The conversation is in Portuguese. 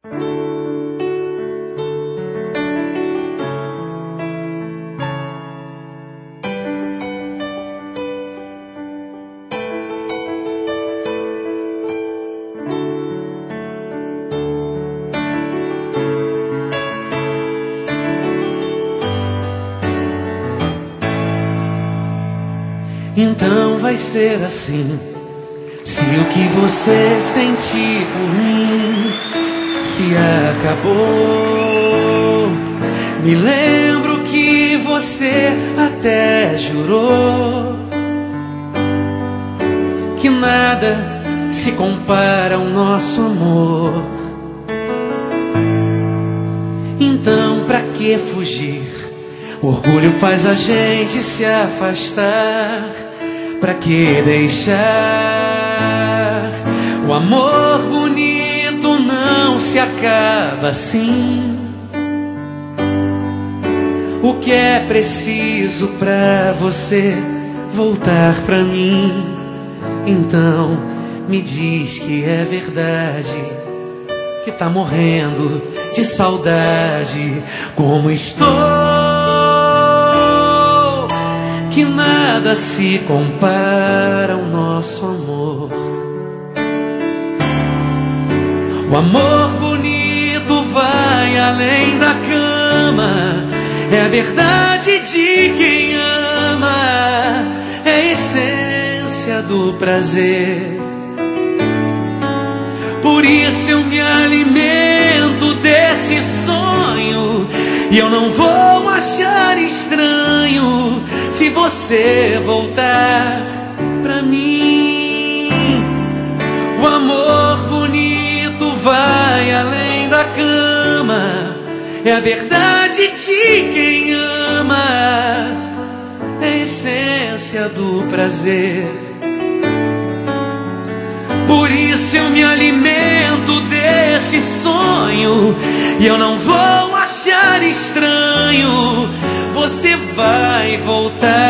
Então vai ser assim. Se o que você sentir por mim se acabou, me lembro que você até jurou que nada se compara ao nosso amor. Então pra que fugir? O orgulho faz a gente se afastar. Pra que deixar? O amor bonito não se acaba assim. O que é preciso pra você voltar pra mim? Então me diz que é verdade, que tá morrendo de saudade como estou. Que nada se compara ao nosso amor. O amor bonito vai além da cama. É a verdade de quem ama. É a essência do prazer. Por isso eu me alimento desse sonho. E eu não vou achar estranho se você voltar pra mim. O amor bonito vai além da cama. É a verdade de quem ama. É a essência do prazer. Por isso eu me alimento desse sonho. E eu não vou achar estranho. Você vai voltar